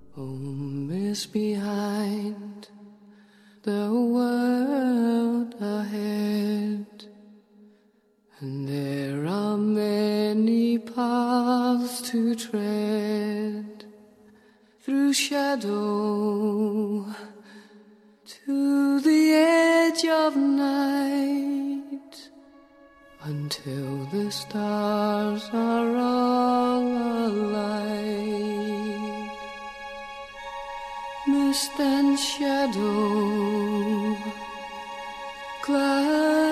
Home is behind, the world ahead, and there are many paths to tread, through shadow to the edge of night, until the stars are all alight. Mist and shadow glide